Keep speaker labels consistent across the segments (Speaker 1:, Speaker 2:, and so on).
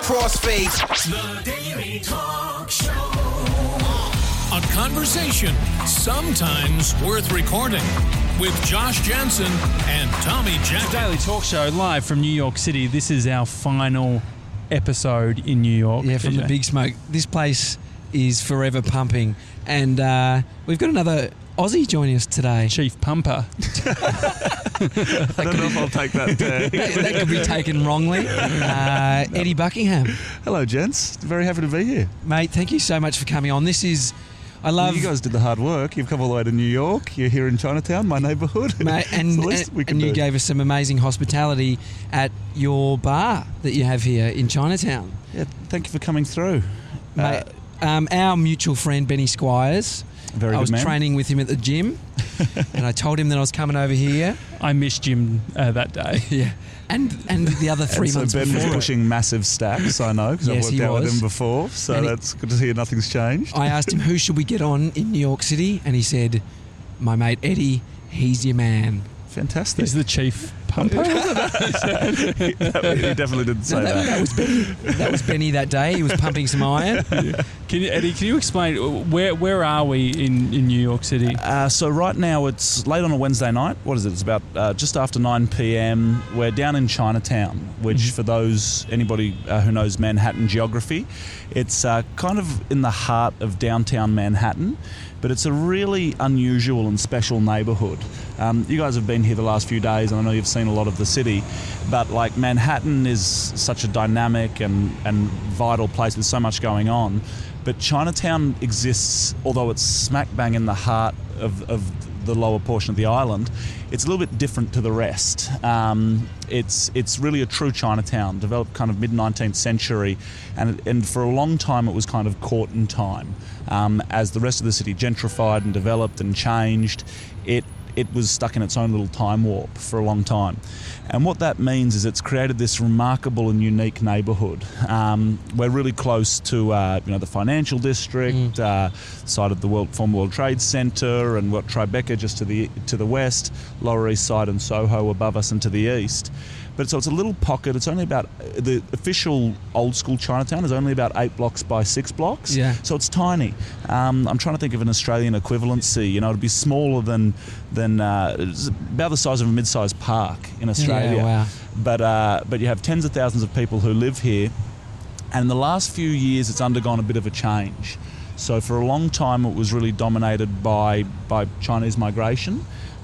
Speaker 1: crossfade.
Speaker 2: The Daily Talk Show. A conversation sometimes worth recording with Josh Jansen and Tommy Jack.
Speaker 3: Daily Talk Show live from New York City. This is our final episode in New York.
Speaker 4: Yeah, from the Big Smoke. This place is forever pumping. And we've got another Aussie joining us today.
Speaker 3: Chief Pumper.
Speaker 5: I don't know if I'll take that.
Speaker 4: That could be taken wrongly. Eddie Buckingham.
Speaker 5: Hello, gents. Very happy to be here.
Speaker 4: Mate, thank you so much for coming on. This is... I love...
Speaker 5: You guys did the hard work. You've come all the way to New York. You're here in Chinatown, my neighbourhood.
Speaker 4: Mate, and you gave us some amazing hospitality at your bar that you have here in Chinatown.
Speaker 5: Yeah, thank you for coming through.
Speaker 4: Mate, our mutual friend, Benny Squires...
Speaker 5: Very
Speaker 4: I was
Speaker 5: good man.
Speaker 4: training with him at the gym, and I told him that I was coming over here.
Speaker 3: I missed Jim that day.
Speaker 4: Yeah, and the other 3 months
Speaker 5: Ben
Speaker 4: before
Speaker 5: was pushing massive stacks, I know, because
Speaker 4: Yes,
Speaker 5: I've
Speaker 4: he
Speaker 5: worked out with
Speaker 4: was.
Speaker 5: him before, so
Speaker 4: And
Speaker 5: that's good to hear nothing's changed.
Speaker 4: I asked him, who should we get on in New York City? And he said, my mate Eddie, he's your man.
Speaker 5: Fantastic.
Speaker 3: He's the Chief Pumper.
Speaker 5: He definitely didn't say that.
Speaker 4: That was Benny. That was Benny that day. He was pumping some iron.
Speaker 3: Eddie, can you explain, where are we in New York City?
Speaker 5: So right now it's late on a Wednesday night. What is it? It's about just after 9 p.m. We're down in Chinatown, which for anybody who knows Manhattan geography, it's kind of in the heart of downtown Manhattan, but it's a really unusual and special neighbourhood. You guys have been here the last few days, and I know you've seen a lot of the city, but like Manhattan is such a dynamic and vital place. There's so much going on. But Chinatown exists, although it's smack bang in the heart of the lower portion of the island, it's a little bit different to the rest. It's really a true Chinatown, developed kind of mid-19th century, and for a long time it was kind of caught in time. As the rest of the city gentrified and developed and changed, it was stuck in its own little time warp for a long time. And what that means is it's created this remarkable and unique neighbourhood. We're really close to the financial district, side of the former World Trade Center, and what Tribeca just to the west, Lower East Side and Soho above us and to the east. But so it's a little pocket. It's only about, the official old school Chinatown is only about 8 blocks by 6 blocks.
Speaker 4: Yeah.
Speaker 5: So it's tiny. I'm trying to think of an Australian equivalency. It'd be smaller than it's about the size of a mid-sized park in Australia.
Speaker 4: Yeah, wow.
Speaker 5: But you have tens of thousands of people who live here, and in the last few years it's undergone a bit of a change. So for a long time it was really dominated by Chinese migration.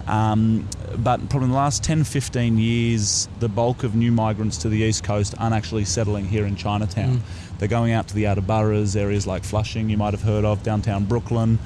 Speaker 5: But probably in the last 10-15 years, the bulk of new migrants to the East Coast aren't actually settling here in Chinatown. They're going out to the outer boroughs, areas like Flushing, you might have heard of, downtown Brooklyn.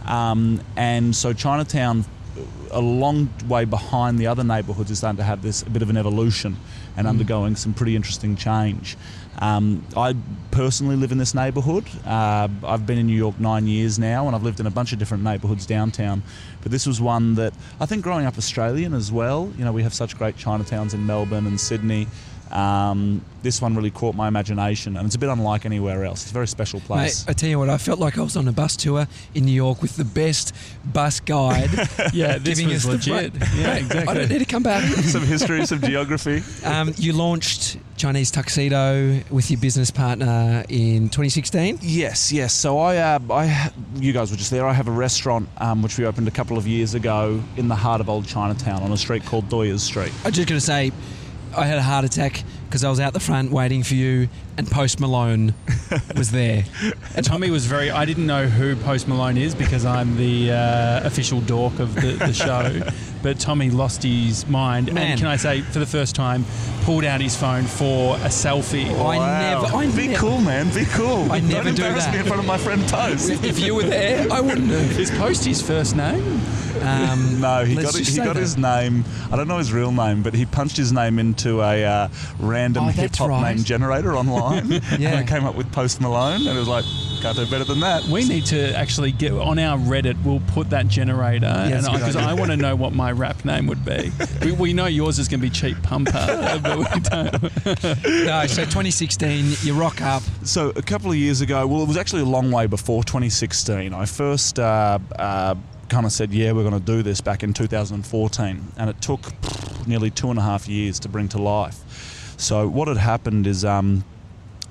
Speaker 5: And so Chinatown, a long way behind the other neighbourhoods, is starting to have a bit of an evolution and undergoing some pretty interesting change. I personally live in this neighbourhood. I've been in New York 9 years now, and I've lived in a bunch of different neighbourhoods downtown. But this was one that I think, growing up Australian as well, we have such great Chinatowns in Melbourne and Sydney. This one really caught my imagination, and it's a bit unlike anywhere else. It's a very special place.
Speaker 4: Mate, I tell you what, I felt like I was on a bus tour in New York with the best bus guide.
Speaker 3: Yeah, this
Speaker 4: giving
Speaker 3: was
Speaker 4: us
Speaker 3: legit.
Speaker 4: The
Speaker 3: Yeah, exactly.
Speaker 4: I don't need to come back.
Speaker 5: Some history, some geography.
Speaker 4: You launched Chinese Tuxedo with your business partner in 2016.
Speaker 5: Yes. So you guys were just there. I have a restaurant which we opened a couple of years ago in the heart of Old Chinatown on a street called Doyers Street.
Speaker 4: I'm just going to say, I had a heart attack because I was out the front waiting for you, and Post Malone was there.
Speaker 3: And Tommy was I didn't know who Post Malone is because I'm the official dork of the show. But Tommy lost his mind.
Speaker 4: Man.
Speaker 3: And can I say, for the first time, pulled out his phone for a selfie.
Speaker 5: Be cool, man. Be cool.
Speaker 4: I never
Speaker 5: Don't
Speaker 4: do
Speaker 5: embarrass
Speaker 4: that.
Speaker 5: me in front of my friend Post.
Speaker 4: If you were there, I wouldn't have.
Speaker 3: Is Post his first name?
Speaker 5: No, he
Speaker 4: let's
Speaker 5: got
Speaker 4: just say that.
Speaker 5: his name. I don't know his real name, but he punched his name into a random
Speaker 4: that's
Speaker 5: hip hop
Speaker 4: right.
Speaker 5: name generator online,
Speaker 4: Yeah.
Speaker 5: and it came up with Post Malone, and it was like, can't do better than that.
Speaker 3: We need to actually get on our Reddit. We'll put that generator,
Speaker 4: that's a good
Speaker 3: because
Speaker 4: idea.
Speaker 3: I want to know what my rap name would be. We know yours is going to be Cheap Pumper, but we don't.
Speaker 4: No, so 2016, you rock up.
Speaker 5: So a couple of years ago, well, it was actually a long way before 2016. I first kind of said, yeah, we're going to do this back in 2014, and it took nearly 2.5 years to bring to life. So what had happened is I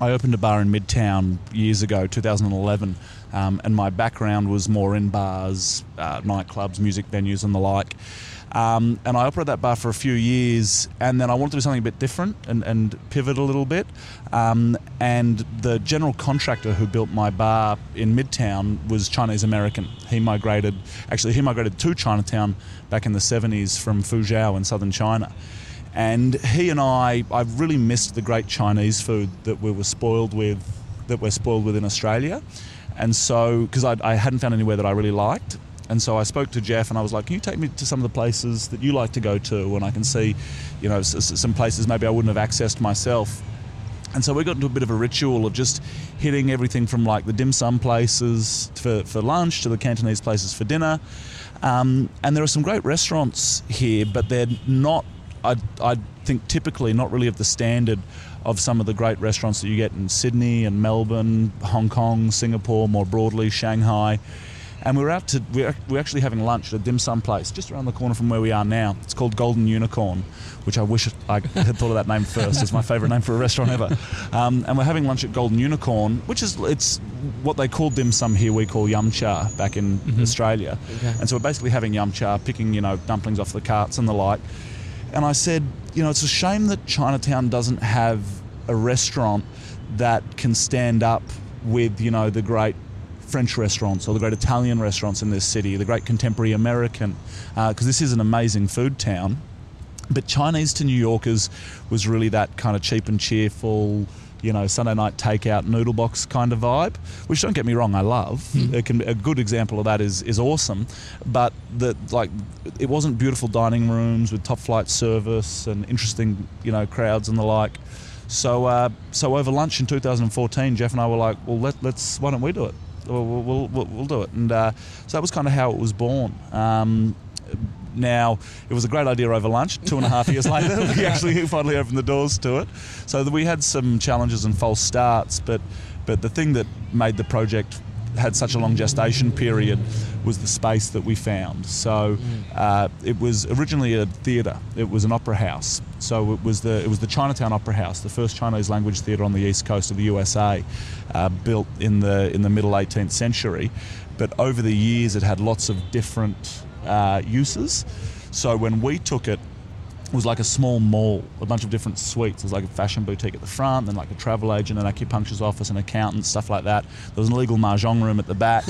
Speaker 5: I opened a bar in Midtown years ago, 2011, and my background was more in bars, nightclubs, music venues and the like. And I operated that bar for a few years, and then I wanted to do something a bit different and pivot a little bit. And the general contractor who built my bar in Midtown was Chinese American. He migrated to Chinatown back in the 70s from Fuzhou in southern China. And he and I really missed the great Chinese food that we're spoiled with in Australia. And so, because I hadn't found anywhere that I really liked. And so I spoke to Jeff and I was like, can you take me to some of the places that you like to go to? And I can see, some places maybe I wouldn't have accessed myself. And so we got into a bit of a ritual of just hitting everything from like the dim sum places for lunch to the Cantonese places for dinner. And there are some great restaurants here, but they're not, I think, typically not really of the standard of some of the great restaurants that you get in Sydney and Melbourne, Hong Kong, Singapore, more broadly, Shanghai. And we're actually having lunch at a dim sum place just around the corner from where we are now. It's called Golden Unicorn, which I wish I had thought of that name first. It's my favourite name for a restaurant ever. And we're having lunch at Golden Unicorn, it's what they call dim sum here, we call yum cha back in Australia. Okay. And so we're basically having yum cha, picking, dumplings off the carts and the like. And I said, it's a shame that Chinatown doesn't have a restaurant that can stand up with, the great French restaurants or the great Italian restaurants in this city, the great contemporary American, because this is an amazing food town. But Chinese to New Yorkers was really that kind of cheap and cheerful, Sunday night takeout noodle box kind of vibe, which, don't get me wrong, I love. A good example of that is awesome, but it wasn't beautiful dining rooms with top flight service and interesting, crowds and the like. So over lunch in 2014, Jeff and I were like, well, why don't we do it? We'll do it. And so that was kind of how it was born. Now, it was a great idea over lunch. 2.5 years later, we actually finally opened the doors to it. So we had some challenges and false starts, but the thing that made the project had such a long gestation period was the space that we found. So it was originally a theatre. It was an opera house. So it was the Chinatown Opera House, the first Chinese language theatre on the east coast of the USA, built in the middle 18th century. But over the years, it had lots of different uses. So when we took it, it was like a small mall, a bunch of different suites. There was like a fashion boutique at the front, then like a travel agent, an acupuncturist office, an accountant, stuff like that. There was an illegal mahjong room at the back.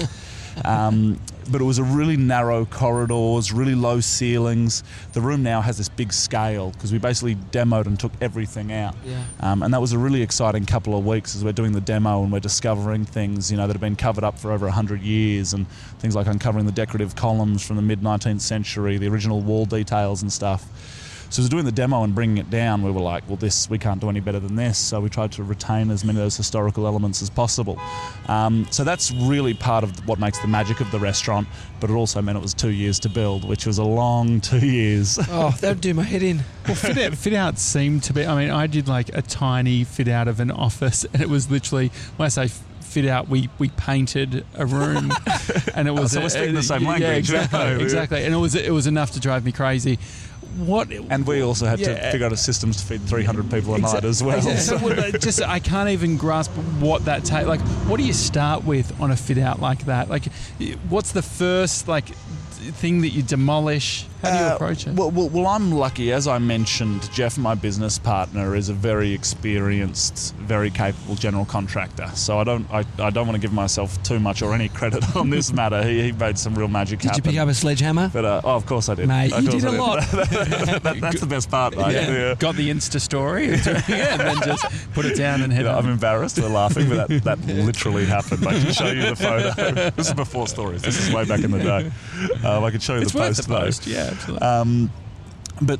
Speaker 5: But it was a really narrow corridors, really low ceilings. The room now has this big scale because we basically demoed and took everything out. Yeah. And that was a really exciting couple of weeks as we're doing the demo and we're discovering things, that have been covered up for over 100 years, and things like uncovering the decorative columns from the mid-19th century, the original wall details and stuff. So as we're doing the demo and bringing it down, we were like, well, we can't do any better than this. So we tried to retain as many of those historical elements as possible. So that's really part of what makes the magic of the restaurant, but it also meant it was 2 years to build, which was a long 2 years.
Speaker 4: Oh, that would do my head in.
Speaker 3: Well, fit out seemed to be, I did like a tiny fit out of an office, and it was literally, when I say fit out, we painted a room, and it was
Speaker 5: so we're speaking the same language.
Speaker 3: Yeah, exactly, and it was enough to drive me crazy.
Speaker 5: And we also had to figure out systems to feed 300 people a night as well.
Speaker 3: So I can't even grasp what that takes. Like, what do you start with on a fit out like that? Like, what's the first thing that you demolish? How do you approach it?
Speaker 5: Well, I'm lucky. As I mentioned, Jeff, my business partner, is a very experienced, very capable general contractor. So I don't want to give myself too much or any credit on this matter. He made some real magic happen.
Speaker 4: Did you pick up a sledgehammer?
Speaker 5: But of course I did.
Speaker 4: Mate, you did a lot.
Speaker 5: That's the best part, mate.
Speaker 3: Yeah. Got the Insta story, and then just put it down and head on.
Speaker 5: I'm embarrassed. We're laughing, but that literally happened. I can show you the photo. This is before stories. This is way back in the day. I can show you the post, though.
Speaker 3: Yeah, absolutely.
Speaker 5: But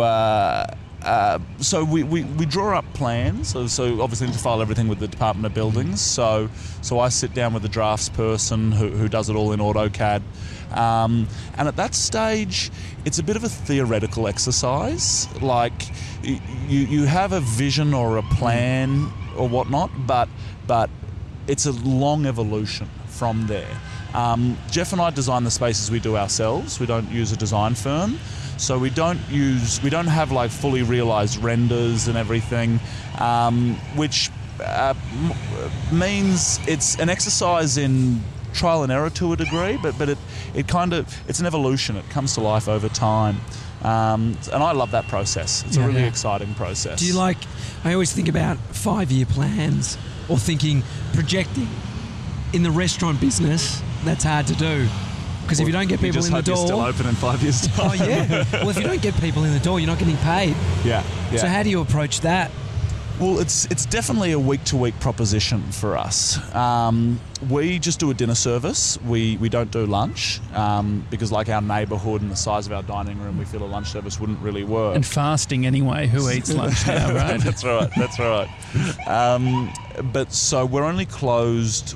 Speaker 5: so we draw up plans. So obviously need to file everything with the Department of Buildings. So I sit down with the drafts person who does it all in AutoCAD. And at that stage, it's a bit of a theoretical exercise. Like you have a vision or a plan or whatnot, but it's a long evolution from there. Jeff and I design the spaces we do ourselves. We don't use a design firm. So we don't have like fully realized renders and everything, which means it's an exercise in trial and error to a degree, but it's an evolution. It comes to life over time. And I love that process. It's a really exciting process.
Speaker 4: Do you like, I always think about 5-year plans or projecting. In the restaurant business, that's hard to do. Because if you don't get people in the door...
Speaker 5: You're still open in 5 years' time.
Speaker 4: Oh, yeah. Well, if you don't get people in the door, you're not getting paid.
Speaker 5: Yeah.
Speaker 4: So how do you approach that?
Speaker 5: Well, it's definitely a week-to-week proposition for us. We just do a dinner service. We don't do lunch because, like our neighbourhood and the size of our dining room, we feel a lunch service wouldn't really work.
Speaker 3: And fasting anyway, who eats lunch now, right?
Speaker 5: That's right. But so we're only closed,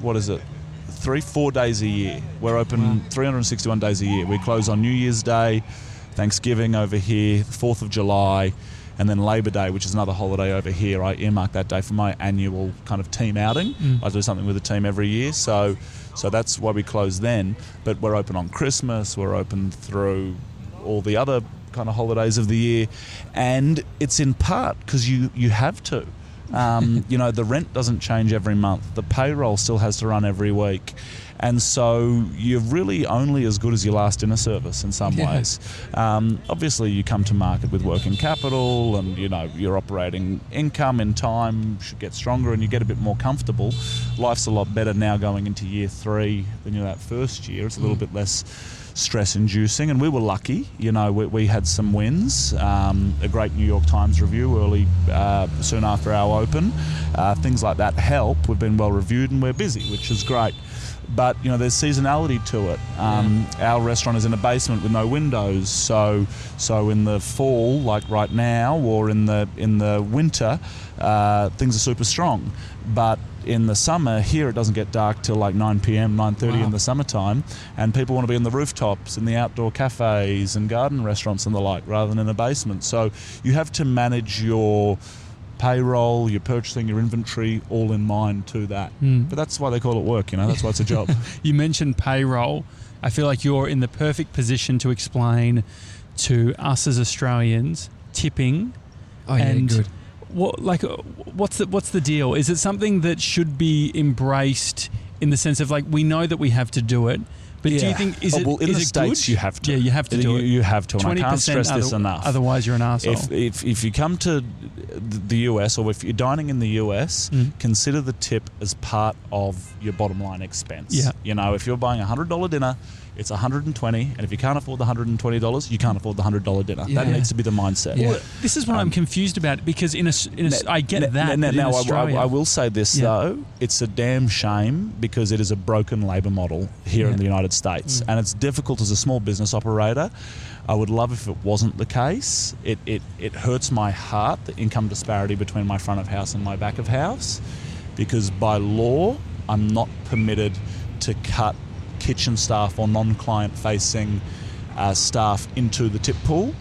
Speaker 5: 3-4 days a year. We're open 361 days a year. We close on New Year's Day, Thanksgiving over here, the 4th of July, and then Labor Day, which is another holiday over here. I earmark that day for my annual kind of team outing. I do something with the team every year, so that's why we close then. But we're open on Christmas, we're open through all the other kind of holidays of the year, and it's in part because you have to. The rent doesn't change every month. The payroll still has to run every week. And so you're really only as good as your last dinner service in some ways. Obviously, you come to market with working capital and, your operating income in time should get stronger and you get a bit more comfortable. Life's a lot better now going into year 3 than that first year. It's a little bit less stress-inducing, and we were lucky. We had some wins. A great New York Times review early, soon after our open. Things like that help. We've been well reviewed and we're busy, which is great. But there's seasonality to it. Our restaurant is in a basement with no windows, so in the fall, like right now, or in the winter, things are super strong. But in the summer, here it doesn't get dark till like 9 p.m, 9:30 in the summertime, and people want to be in the rooftops, in the outdoor cafes and garden restaurants and the like, rather than in a basement. So you have to manage your payroll, your purchasing, your inventory, all in mind to that. But that's why they call it work, that's why it's a job.
Speaker 3: You mentioned payroll. I feel like you're in the perfect position to explain to us as Australians tipping.
Speaker 4: Oh, yeah,
Speaker 3: and
Speaker 4: good.
Speaker 3: What's the deal? Is it something that should be embraced in the sense of we know that we have to do it, but do you think is
Speaker 5: in the States
Speaker 3: good?
Speaker 5: you have to.
Speaker 3: Yeah, you have to do it.
Speaker 5: You have to, and I can't stress this enough.
Speaker 3: Otherwise, you're an arsehole.
Speaker 5: If you come to the US, or if you're dining in the US, consider the tip as part of your bottom line expense.
Speaker 3: Yeah.
Speaker 5: If you're buying a $100 dinner, it's $120, and if you can't afford the $120, you can't afford the $100 dinner. That needs to be the mindset.
Speaker 3: Well, this is what I'm confused about, because I get that.
Speaker 5: Now,
Speaker 3: Australia,
Speaker 5: I will say this though: it's a damn shame because it is a broken labour model here in the United States, and it's difficult as a small business operator. I would love if it wasn't the case. It hurts my heart, the income disparity between my front of house and my back of house, because by law I'm not permitted to cut kitchen staff or non-client facing staff into the tip pool.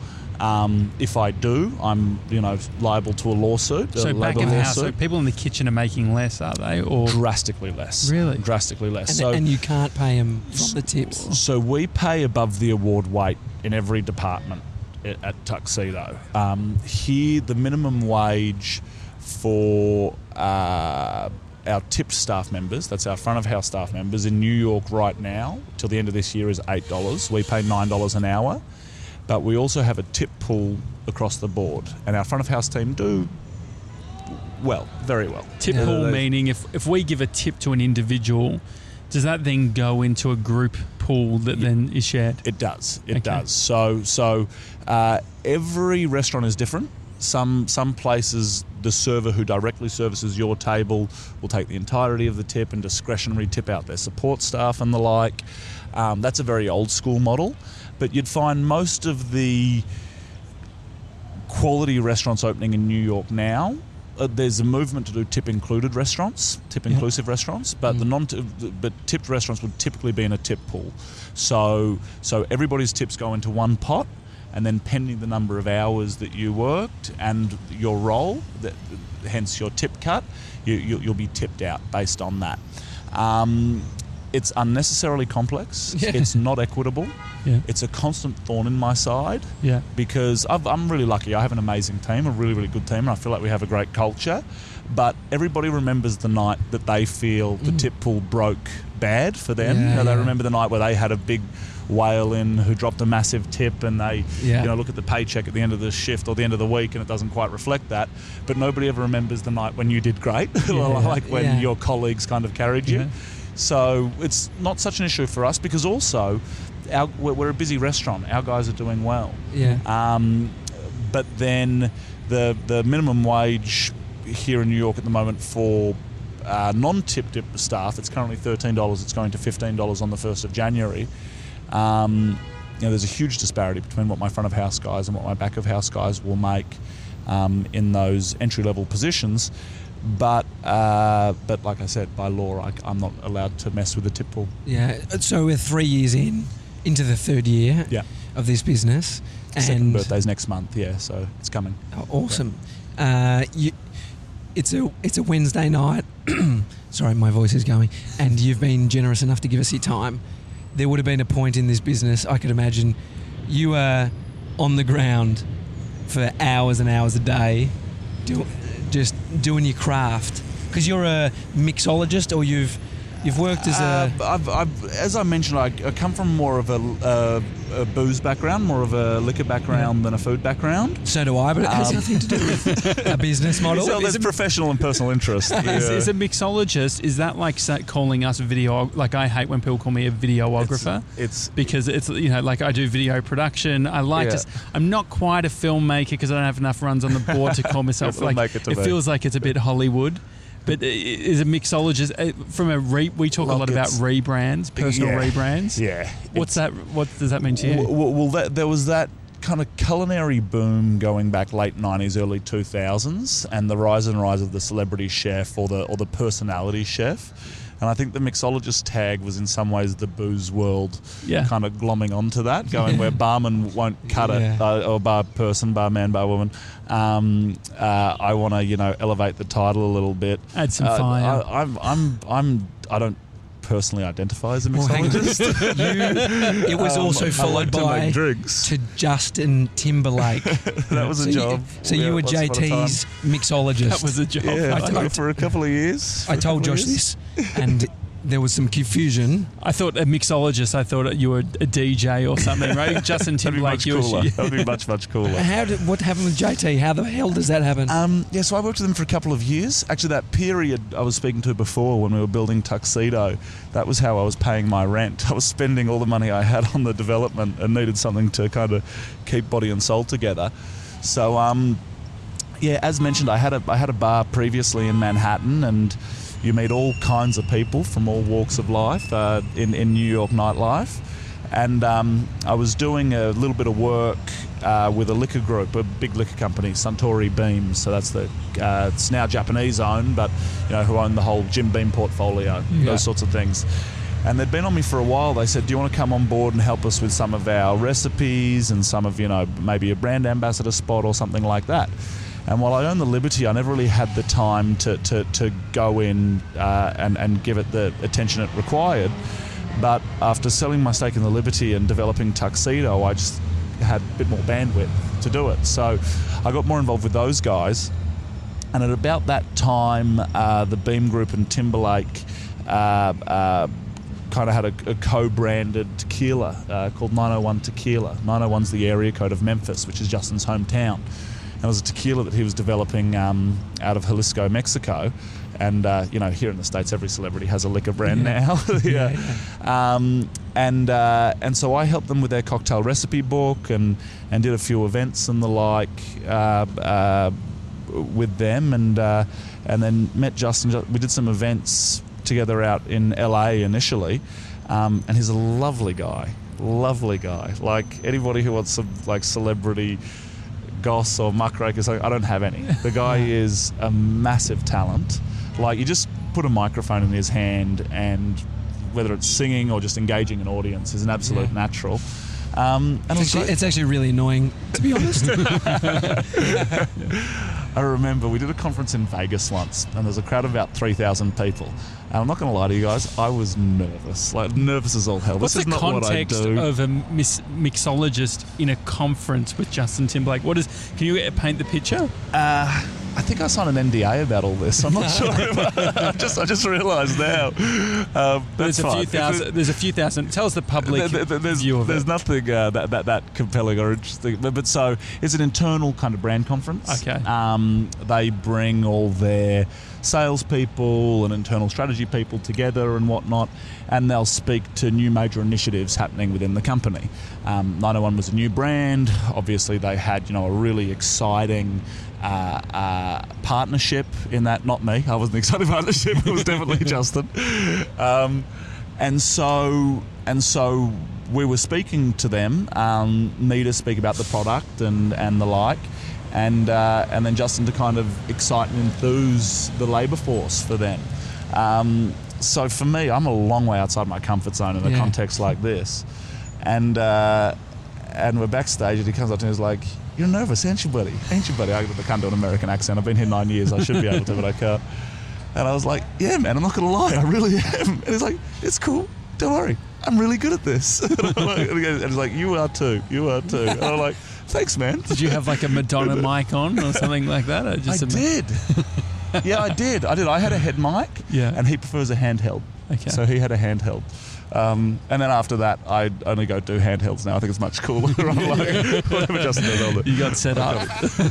Speaker 5: If I do, I'm liable to a lawsuit.
Speaker 3: So back of house, so people in the kitchen are making less, are they? Or
Speaker 5: drastically less.
Speaker 3: Really?
Speaker 5: Drastically less.
Speaker 4: And you can't pay them from the tips.
Speaker 5: So we pay above the award weight in every department at Tuxedo. Here, the minimum wage for our tipped staff members, that's our front of house staff members in New York right now, till the end of this year, is $8. We pay $9 an hour, but we also have a tip pool across the board, and our front of house team do well, very well.
Speaker 3: Tip pool meaning if we give a tip to an individual, does that then go into a group pool that then is shared?
Speaker 5: It does. It does. So every restaurant is different. Some places, the server who directly services your table will take the entirety of the tip and discretionary tip out their support staff and the like. That's a very old school model, but you'd find most of the quality restaurants opening in New York now, there's a movement to do tip-included restaurants, tip-inclusive restaurants, but but tipped restaurants would typically be in a tip pool. So everybody's tips go into one pot, and then pending the number of hours that you worked and your role, hence your tip cut, you'll be tipped out based on that. It's unnecessarily complex.
Speaker 3: Yeah.
Speaker 5: It's not equitable.
Speaker 3: Yeah.
Speaker 5: It's a constant thorn in my side.
Speaker 3: Yeah.
Speaker 5: Because I'm really lucky. I have an amazing team, a really, really good team, and I feel like we have a great culture. But everybody remembers the night that they feel the tip pool broke bad for them. They remember the night where they had a big whale in who dropped a massive tip, and they look at the paycheck at the end of the shift or the end of the week and it doesn't quite reflect that. But nobody ever remembers the night when you did great, like when your colleagues kind of carried you. So it's not such an issue for us, because also we're a busy restaurant. Our guys are doing well. But then the minimum wage here in New York at the moment for non-tip staff, it's currently $13. It's going to $15 on the 1st of January. There's a huge disparity between what my front of house guys and what my back of house guys will make in those entry-level positions. But like I said, by law, I'm not allowed to mess with the tip pool.
Speaker 4: Yeah. So we're 3 years into the third year of this business.
Speaker 5: Second birthday's next month, so it's coming.
Speaker 4: Oh, awesome. It's a Wednesday night. Sorry, my voice is going. And you've been generous enough to give us your time. There would have been a point in this business, I could imagine, you were on the ground for hours and hours a day, just doing your craft. Because you're a mixologist, or you've worked as a...
Speaker 5: as I mentioned, I come from more of a booze background, more of a liquor background than a food background.
Speaker 4: So do I, but it has nothing to do with a business model.
Speaker 5: So there's professional and personal interest.
Speaker 3: Is a mixologist, is that like calling us video? Like, I hate when people call me a videographer. Because it's like I do video production. I like to... I'm not quite a filmmaker because I don't have enough runs on the board to call myself... it feels like it's a bit Hollywood. But is a mixologist from we talk a lot about rebrands, personal rebrands.
Speaker 5: Yeah.
Speaker 3: What's that? What does that mean to you?
Speaker 5: Well, there was that kind of culinary boom going back late 90s, early 2000s, and the rise of the celebrity chef or the personality chef. And I think the mixologist tag was in some ways the booze world kind of glomming onto that, going where barman won't cut it, or bar person, barman, barwoman. I want to, elevate the title a little bit.
Speaker 3: Add some fire.
Speaker 5: I don't personally identify as a mixologist.
Speaker 4: It was also followed by
Speaker 5: drinks.
Speaker 4: To Justin Timberlake.
Speaker 5: That was a job.
Speaker 4: So you were JT's mixologist.
Speaker 3: That was a job.
Speaker 5: Yeah, for a couple of years.
Speaker 4: I told Josh this, and there was some confusion.
Speaker 3: I thought a mixologist. I thought you were a DJ or something, right? Justin Timberlake.
Speaker 5: That would be much cooler.
Speaker 4: What happened with JT? How the hell does that happen?
Speaker 5: So I worked with him for a couple of years. Actually, that period I was speaking to before, when we were building Tuxedo, that was how I was paying my rent. I was spending all the money I had on the development and needed something to kind of keep body and soul together. So, as mentioned, I had a bar previously in Manhattan, and you meet all kinds of people from all walks of life in New York nightlife. And I was doing a little bit of work with a liquor group, a big liquor company, Suntory Beam. So that's it's now Japanese owned, but who own the whole Jim Beam portfolio, those sorts of things. And they'd been on me for a while. They said, do you want to come on board and help us with some of our recipes and some of, maybe a brand ambassador spot or something like that? And while I owned the Liberty, I never really had the time to go in and give it the attention it required. But after selling my stake in the Liberty and developing Tuxedo, I just had a bit more bandwidth to do it. So I got more involved with those guys. And at about that time, the Beam Group and Timberlake kind of had a co-branded tequila called 901 Tequila. 901's the area code of Memphis, which is Justin's hometown. And it was a tequila that he was developing out of Jalisco, Mexico. And, here in the States, every celebrity has a liquor brand now. And so I helped them with their cocktail recipe book and did a few events and the like with them. And then met Justin. We did some events together out in LA initially. And he's a lovely guy. Like, anybody who wants some, celebrity goss or muckrakers, I don't have any. The guy is a massive talent. Like, you just put a microphone in his hand, and whether it's singing or just engaging an audience, is an absolute natural.
Speaker 4: It's actually really annoying, to be honest.
Speaker 5: I remember we did a conference in Vegas once, and there was a crowd of about 3,000 people. And I'm not going to lie to you guys, I was nervous. Nervous as all hell.
Speaker 3: What's the context of a mixologist in a conference with Justin Timberlake? Can you paint the picture?
Speaker 5: I think I signed an NDA about all this. I'm not sure. I just realised now.
Speaker 3: There's a few thousand. There's a few thousand. Tell us the public view of it.
Speaker 5: There's nothing that compelling or interesting. But so it's an internal kind of brand conference.
Speaker 3: Okay.
Speaker 5: They bring all their salespeople and internal strategy people together and whatnot, and they'll speak to new major initiatives happening within the company. 901 was a new brand. Obviously, they had a really exciting partnership in that. Not me. I wasn't excited partnership. It was definitely Justin. And so we were speaking to them. Me to speak about the product and the like. And then Justin to kind of excite and enthuse the labour force for them. So for me, I'm a long way outside my comfort zone in a context like this. And we're backstage and he comes up to me and he's like, "You're nervous, ain't you, buddy? Ain't you, buddy?" I can't do an American accent. I've been here 9 years. I should be able to, but I can't. And I was like, "Yeah, man, I'm not going to lie. I really am." And he's like, "It's cool. Don't worry. I'm really good at this." And he's like, "You are too. You are too." And I'm like, "Thanks, man."
Speaker 3: Did you have like a Madonna mic on or something like that? Or just
Speaker 5: did. Yeah, I did. I had a head mic, and he prefers a handheld.
Speaker 3: Okay.
Speaker 5: So he had a handheld. And then after that, I only go do handhelds now. I think it's much cooler. I'm like, whatever Justin does, I'll do.
Speaker 3: You got set up.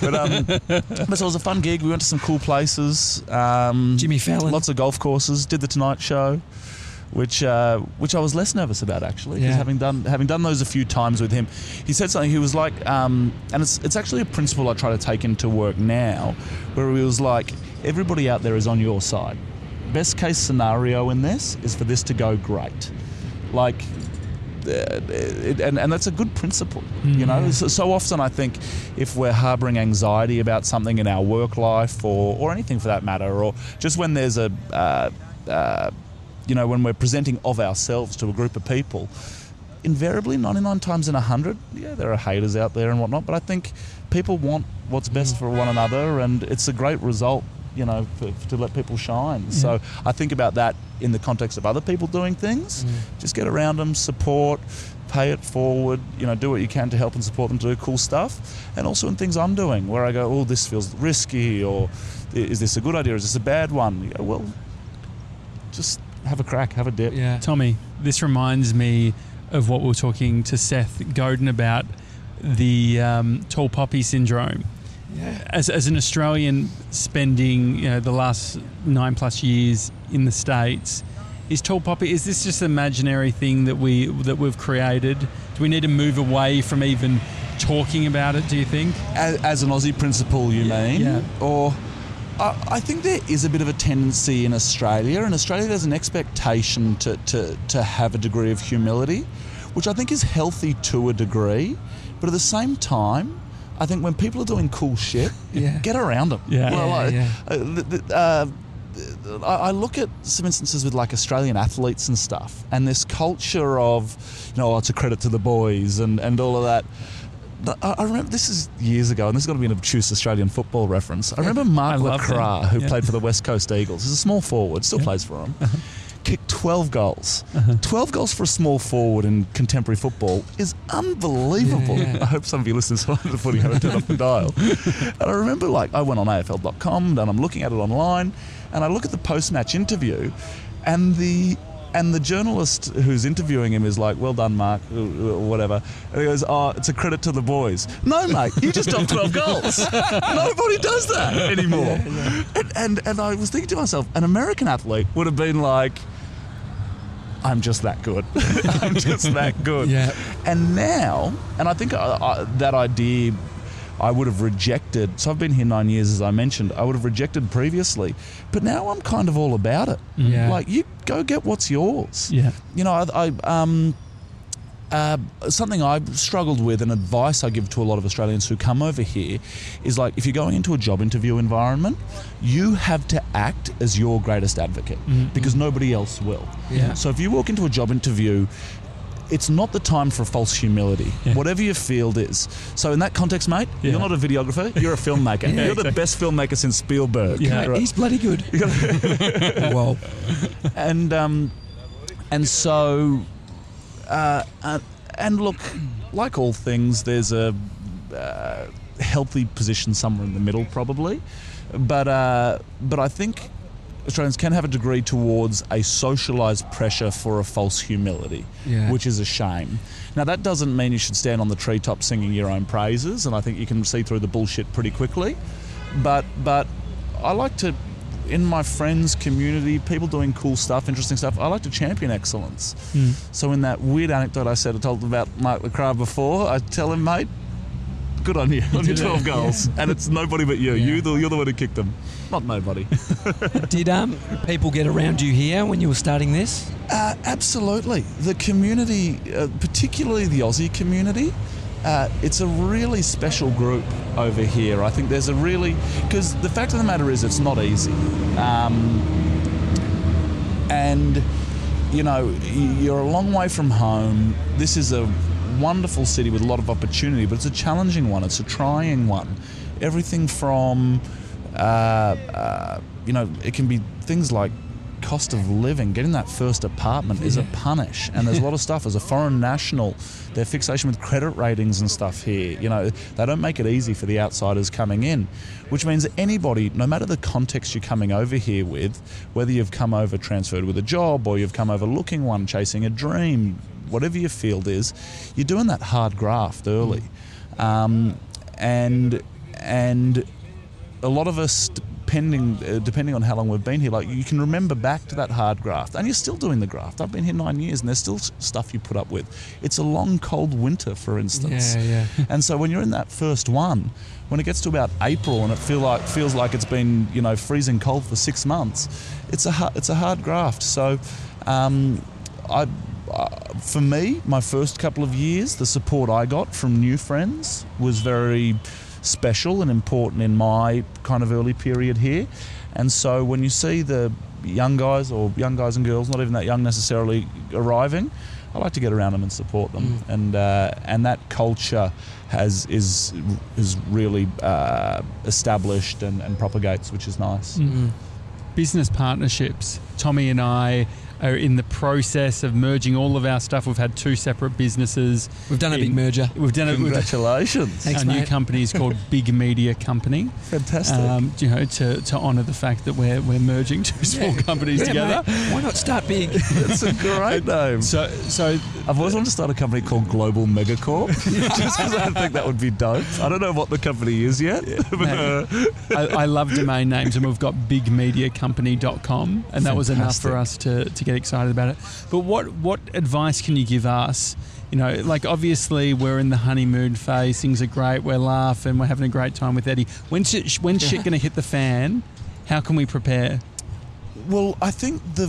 Speaker 5: But so it was a fun gig. We went to some cool places.
Speaker 4: Jimmy Fallon.
Speaker 5: Lots of golf courses. Did the Tonight Show. Which I was less nervous about actually, because having done those a few times with him, he said something. He was like, and it's actually a principle I try to take into work now, where he was like, everybody out there is on your side. Best case scenario in this is for this to go great, like, and that's a good principle, So often I think if we're harbouring anxiety about something in our work life or anything for that matter, or just when there's when we're presenting of ourselves to a group of people, invariably 99 times in 100, there are haters out there and whatnot, but I think people want what's best for one another, and it's a great result, to let people shine. Yeah. So I think about that in the context of other people doing things. Just get around them, support, pay it forward, do what you can to help and support them to do cool stuff. And also in things I'm doing where I go, oh, this feels risky, or is this a good idea, or is this a bad one? You go, well, just have a crack, have a dip.
Speaker 3: Yeah. Tommy, this reminds me of what we were talking to Seth Godin about, the tall poppy syndrome. Yeah. As an Australian spending the last 9+ years in the States, is tall poppy, is this just an imaginary thing that we've created? Do we need to move away from even talking about it, do you think?
Speaker 5: As an Aussie principle, you mean?
Speaker 3: Yeah.
Speaker 5: Or I think there is a bit of a tendency in Australia. In Australia, there's an expectation to have a degree of humility, which I think is healthy to a degree. But at the same time, I think when people are doing cool shit, get around them. I look at some instances with like Australian athletes and stuff, and this culture of, it's a credit to the boys and all of that. I remember, this is years ago, and this is going to be an obtuse Australian football reference. I remember Mark Lacroix, who played for the West Coast Eagles. He's a small forward, still plays for them. Kicked 12 goals. 12 goals for a small forward in contemporary football is unbelievable. I hope some of you listeners to the footy haven't turned off the dial. And I remember, I went on AFL.com and I'm looking at it online, and I look at the post-match interview, and the journalist who's interviewing him is like, "Well done, Mark," or whatever. And he goes, "Oh, it's a credit to the boys." No, mate, you just dropped 12 goals. Nobody does that anymore. And I was thinking to myself, an American athlete would have been like, "I'm just that good." I'm just that good.
Speaker 4: Yeah.
Speaker 5: And now, and I think that idea I would have rejected. So I've been here 9 years, as I mentioned. I would have rejected previously, but now I'm kind of all about it.
Speaker 4: Yeah.
Speaker 5: Like, you go get what's yours.
Speaker 3: Yeah.
Speaker 5: Something I've struggled with, and advice I give to a lot of Australians who come over here, is like, if you're going into a job interview environment, you have to act as your greatest advocate, because nobody else will.
Speaker 4: Yeah.
Speaker 5: So if you walk into a job interview, it's not the time for false humility, whatever your field is. So in that context, mate, you're not a videographer, you're a filmmaker. You're the best filmmaker since Spielberg.
Speaker 4: Yeah, right? He's bloody good. Well,
Speaker 5: and look, like all things, there's a healthy position somewhere in the middle, probably. But I think Australians can have a degree towards a socialised pressure for a false humility, which is a shame. Now, that doesn't mean you should stand on the treetop singing your own praises, and I think you can see through the bullshit pretty quickly. But I like to, in my friends' community, people doing cool stuff, interesting stuff, I like to champion excellence. So in that weird anecdote I told about Mark LeCras before, I tell him, mate, good on you on your 12 goals. Yeah. And it's nobody but you. Yeah. You're the one who kicked them, not nobody.
Speaker 4: Did people get around you here when you were starting this?
Speaker 5: Absolutely. The community, particularly the Aussie community, it's a really special group over here. I think there's a really... Because the fact of the matter is it's not easy. And, you know, you're a long way from home. This is a wonderful city with a lot of opportunity, but it's a challenging one. It's a trying one. Everything from, you know, it can be things like cost of living. Getting that first apartment is a punish, and there's a lot of stuff. As a foreign national, their fixation with credit ratings and stuff here, you know, they don't make it easy for the outsiders coming in, which means anybody, no matter the context you're coming over here with, whether you've come over transferred with a job or you've come over looking one, chasing a dream, whatever your field is, you're doing that hard graft early. And a lot of us, depending on how long we've been here, like, you can remember back to that hard graft, and you're still doing the graft. I've been here 9 years, and there's still stuff you put up with. It's a long, cold winter, for instance. And so when you're in that first one, when it gets to about April and it feels like it's been, you know, freezing cold for 6 months, it's a hard graft. So for me, my first couple of years, the support I got from new friends was very special and important in my kind of early period here. And so when you see the young guys and girls, not even that young necessarily, arriving, I like to get around them and support them. And that culture is really established and propagates, which is nice.
Speaker 3: Business partnerships. Tommy and I are in the process of merging all of our stuff. We've had 2 separate businesses.
Speaker 4: We've done a big merger.
Speaker 5: Congratulations.
Speaker 3: Thanks, mate. New company is called Big Media Company.
Speaker 5: Fantastic.
Speaker 3: You know, to honour the fact that we're merging 2 small companies together.
Speaker 4: Mate. Why not start big?
Speaker 5: That's a great name.
Speaker 3: So
Speaker 5: I've always wanted to start a company called Global Megacorp, just because I think that would be dope. I don't know what the company is yet.
Speaker 3: I love domain names, and we've got bigmediacompany.com, and that was enough for us to get excited about it. But what advice can you give us? You know, like, obviously we're in the honeymoon phase, things are great, we're laughing, we're having a great time with Eddie. When's shit going to hit the fan? How can we prepare?
Speaker 5: Well, I think the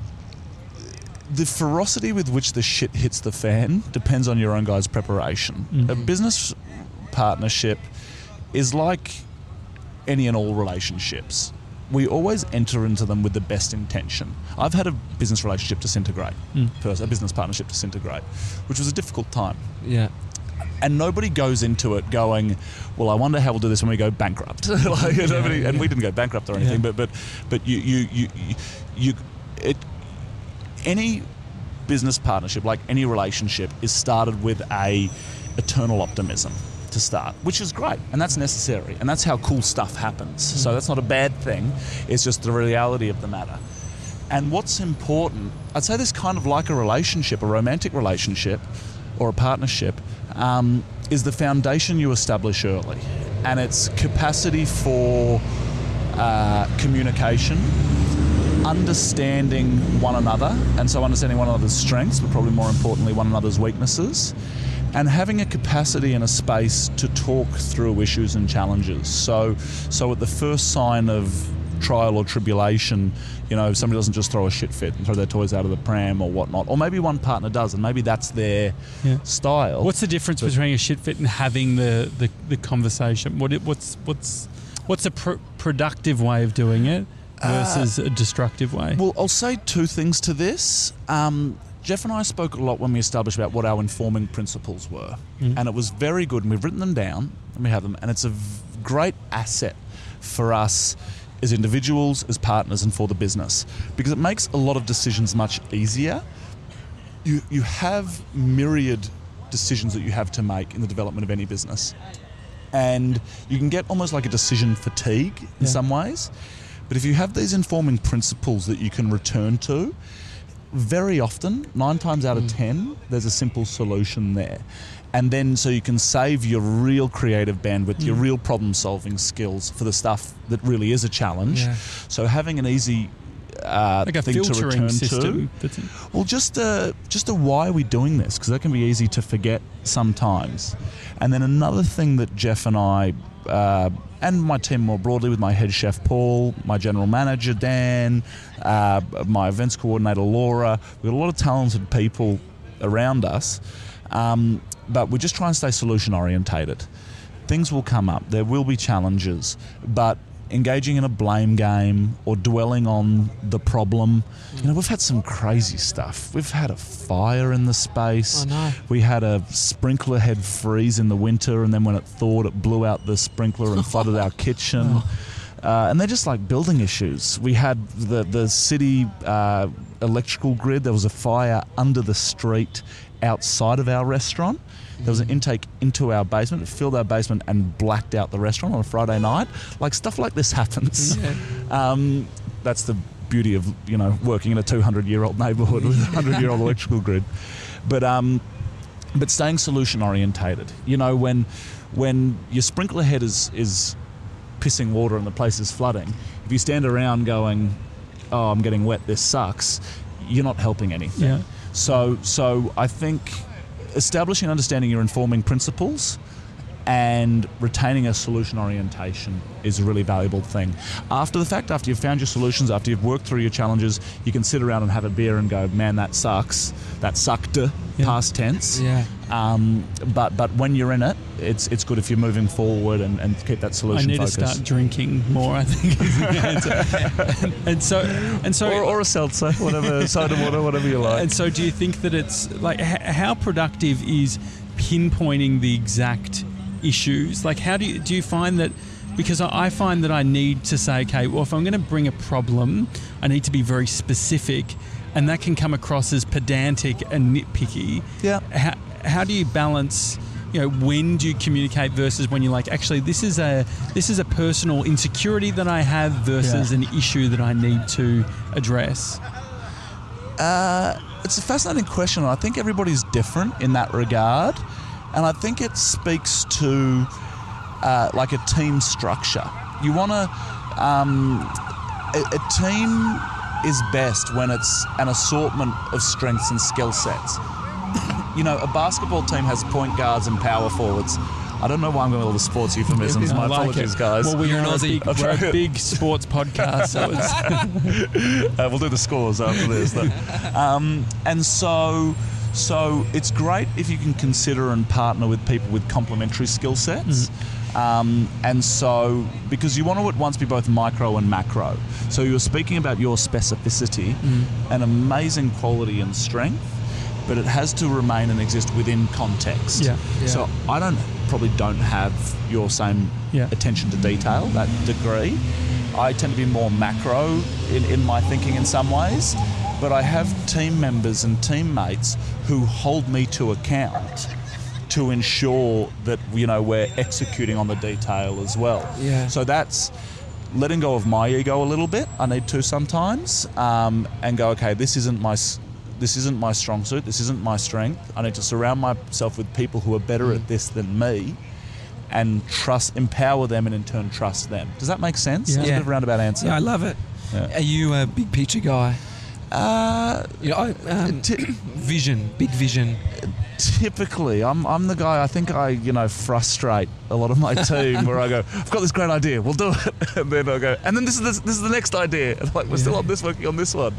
Speaker 5: ferocity with which the shit hits the fan depends on your own guy's preparation. A business partnership is like any and all relationships. We always enter into them with the best intention. I've had a business relationship disintegrate, first, a business partnership disintegrate, which was a difficult time.
Speaker 4: Yeah.
Speaker 5: And nobody goes into it going, well, I wonder how we'll do this when we go bankrupt. And we didn't go bankrupt or anything, but any business partnership, like any relationship, is started with a eternal optimism to start, which is great, and that's necessary, and that's how cool stuff happens. So that's not a bad thing. It's just the reality of the matter. And what's important, I'd say this kind of like a relationship, a romantic relationship or a partnership, is the foundation you establish early, and its capacity for communication, understanding one another, and so understanding one another's strengths, but probably more importantly one another's weaknesses, and having a capacity and a space to talk through issues and challenges. So at the first sign of trial or tribulation, you know, somebody doesn't just throw a shit fit and throw their toys out of the pram or whatnot. Or maybe one partner does, and maybe that's their style.
Speaker 3: What's the difference between a shit fit and having the conversation? What's a productive way of doing it versus a destructive way?
Speaker 5: Well, I'll say 2 things to this. Jeff and I spoke a lot when we established about what our informing principles were. And it was very good, and we've written them down, and we have them, and it's a great asset for us as individuals, as partners, and for the business, because it makes a lot of decisions much easier. You have myriad decisions that you have to make in the development of any business. And you can get almost like a decision fatigue in some ways. But if you have these informing principles that you can return to, very often, 9 times out of 10, there's a simple solution there. And then so you can save your real creative bandwidth, your real problem-solving skills for the stuff that really is a challenge. Yeah. So having an easy
Speaker 3: like a
Speaker 5: thing to return
Speaker 3: system.
Speaker 5: to. Well, just a why are we doing this? Because that can be easy to forget sometimes. And then another thing that Jeff and I, and my team more broadly with my head chef Paul, my general manager Dan, my events coordinator Laura, we've got a lot of talented people around us, but we just try and stay solution orientated. Things will come up, there will be challenges, but engaging in a blame game or dwelling on the problem. You know, we've had some crazy stuff. We've had a fire in the space.
Speaker 4: Oh, no.
Speaker 5: We had a sprinkler head freeze in the winter, and then when it thawed, it blew out the sprinkler and flooded our kitchen. And they're just like building issues. We had the city electrical grid. There was a fire under the street outside of our restaurant. There was an intake into our basement. It filled our basement and blacked out the restaurant on a Friday night. Like, stuff like this happens. Yeah. That's the beauty of, you know, working in a 200-year-old neighbourhood with a 100-year-old electrical grid. But staying solution orientated. You know, when your sprinkler head is pissing water and the place is flooding, if you stand around going, "Oh, I'm getting wet, this sucks," you're not helping anything.
Speaker 3: Yeah.
Speaker 5: So I think establishing and understanding your informing principles and retaining a solution orientation is a really valuable thing. After the fact, after you've found your solutions, after you've worked through your challenges, you can sit around and have a beer and go, "Man, that sucks. That sucked," past tense.
Speaker 4: Yeah.
Speaker 5: But when you're in it, it's good if you're moving forward and keep that solution focus.
Speaker 3: I need to start drinking more, I think, is the answer. and so
Speaker 5: or a seltzer, whatever, soda water, whatever you like.
Speaker 3: And so do you think that it's like, how productive is pinpointing the exact issues? Like, how do you find that? Because I find that I need to say, okay, well, if I'm going to bring a problem, I need to be very specific, and that can come across as pedantic and nitpicky.
Speaker 5: Yeah.
Speaker 3: How do you balance, you know, when do you communicate versus when you're like, actually, this is a personal insecurity that I have versus an issue that I need to address?
Speaker 5: It's a fascinating question. I think everybody's different in that regard, and I think it speaks to like a team structure. You want to a team is best when it's an assortment of strengths and skill sets. You know, a basketball team has point guards and power forwards. I don't know why I'm going with all the sports euphemisms. My apologies, guys.
Speaker 3: Well, we're a big sports podcast, so it's...
Speaker 5: we'll do the scores after this. And so it's great if you can consider and partner with people with complementary skill sets. And so, because you want to at once be both micro and macro. So you're speaking about your specificity, an amazing quality and strength, but it has to remain and exist within context.
Speaker 3: Yeah.
Speaker 5: So I probably don't have your same attention to detail, that degree. I tend to be more macro in my thinking in some ways, but I have team members and teammates who hold me to account to ensure that, you know, we're executing on the detail as well.
Speaker 4: Yeah.
Speaker 5: So that's letting go of my ego a little bit. I need to sometimes, and go, okay, this isn't my strong suit. This isn't my strength. I need to surround myself with people who are better at this than me, and empower them, and in turn trust them. Does that make sense?
Speaker 4: Yeah.
Speaker 5: It's a bit of a roundabout answer.
Speaker 4: Yeah, I love it.
Speaker 5: Yeah.
Speaker 4: Are you a big picture guy? Vision, big vision.
Speaker 5: Typically, I'm the guy. I think I frustrate a lot of my team where I go, I've got this great idea, we'll do it, and then I go, and then this is the next idea, and like we're still on this, working on this one.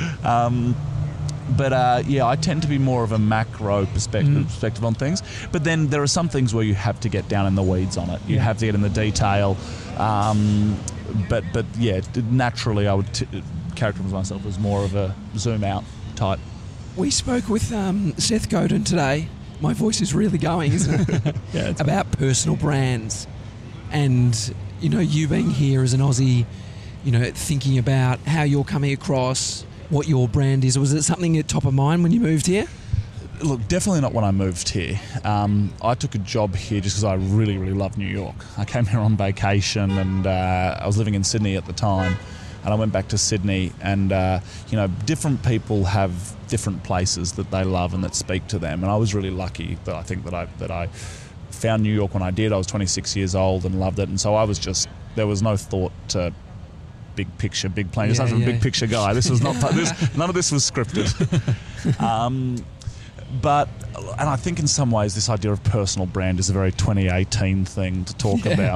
Speaker 5: But I tend to be more of a macro perspective on things. But then there are some things where you have to get down in the weeds on it. You have to get in the detail. But naturally, I would characterize myself as more of a zoom out type.
Speaker 4: We spoke with Seth Godin today. My voice is really going, isn't it? About personal brands, and you being here as an Aussie, thinking about how you're coming across, what your brand is. Was it something at top of mind when you moved here?
Speaker 5: Look, definitely not when I moved here. I took a job here just because I really, really love New York. I came here on vacation, and I was living in Sydney at the time, and I went back to Sydney, and different people have different places that they love and that speak to them, and I was really lucky that I think that I found New York when I did. I was 26 years old and loved it, and so there was no thought to big picture, big plan. You're such a big picture guy. This was not none of this was scripted. And I think in some ways this idea of personal brand is a very 2018 thing to talk about.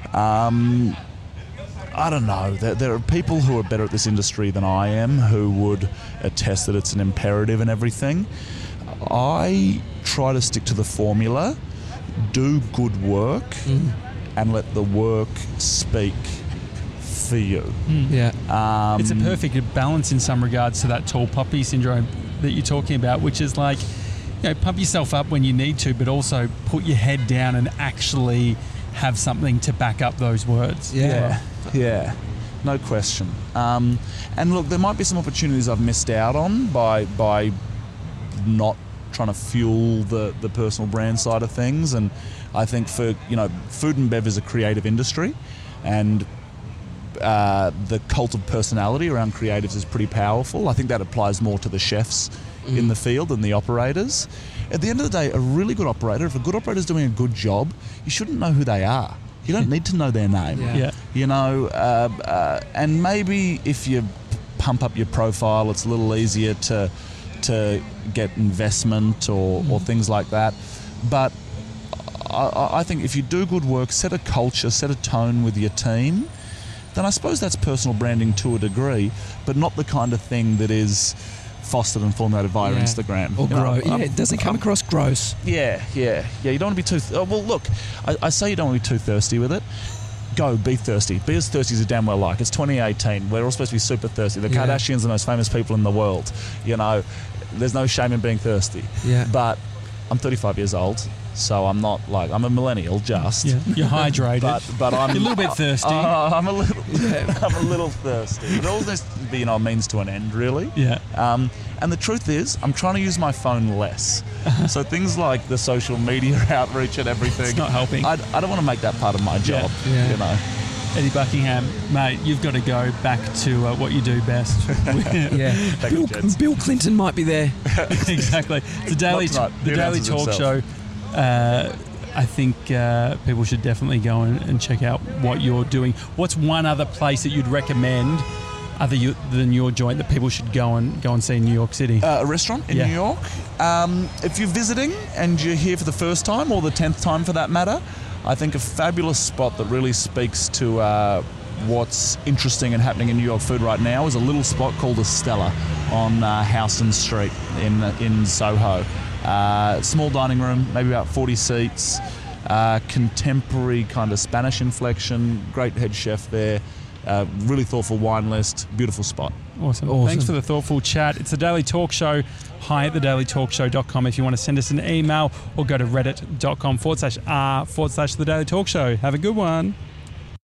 Speaker 5: I don't know. There are people who are better at this industry than I am who would attest that it's an imperative in everything. I try to stick to the formula, do good work, and let the work speak for you.
Speaker 3: Yeah. It's a perfect balance in some regards to that tall poppy syndrome that you're talking about, which is like, pump yourself up when you need to, but also put your head down and actually have something to back up those words.
Speaker 5: Yeah, no question. And look, there might be some opportunities I've missed out on by not trying to fuel the personal brand side of things. And I think for food and bev is a creative industry, and the cult of personality around creatives is pretty powerful. I think that applies more to the chefs in the field than the operators. At the end of the day, a really good operator, if a good operator is doing a good job, you shouldn't know who they are. You don't need to know their name. And maybe if you pump up your profile, it's a little easier to get investment or things like that. But I think if you do good work, set a culture, set a tone with your team, then I suppose that's personal branding to a degree, but not the kind of thing that is fostered and formulated via Instagram.
Speaker 4: Or it doesn't come across gross.
Speaker 5: Yeah. You don't want to be too... well, look, I say you don't want to be too thirsty with it. Go, be thirsty. Be as thirsty as you damn well like. It's 2018. We're all supposed to be super thirsty. The Kardashians are the most famous people in the world. There's no shame in being thirsty. Yeah. But I'm 35 years old, so I'm not like... I'm a millennial, just.
Speaker 3: Yeah. You're hydrated.
Speaker 5: but I'm...
Speaker 3: You're a little bit thirsty.
Speaker 5: I'm a little thirsty. It all needs to be, a means to an end, really.
Speaker 3: Yeah.
Speaker 5: And the truth is, I'm trying to use my phone less. So things like the social media outreach and everything...
Speaker 3: It's not helping.
Speaker 5: I don't want to make that part of my job,
Speaker 3: Eddie Buckingham, mate, you've got to go back to what you do best.
Speaker 4: Bill Clinton might be there.
Speaker 3: Exactly. The Daily Talk Show. I think people should definitely go and check out what you're doing. What's one other place that you'd recommend other than your joint that people should go and see in New York City?
Speaker 5: A restaurant in New York. If you're visiting and you're here for the first time or the 10th time for that matter, I think a fabulous spot that really speaks to what's interesting and happening in New York food right now is a little spot called Estella on Houston Street in Soho. Small dining room, maybe about 40 seats, contemporary kind of Spanish inflection, great head chef there, really thoughtful wine list, beautiful spot.
Speaker 3: Awesome. Thanks for the thoughtful chat. It's The Daily Talk Show. Hi at thedailytalkshow.com if you want to send us an email, or go to reddit.com/r/The Daily Talk Show. Have a good one.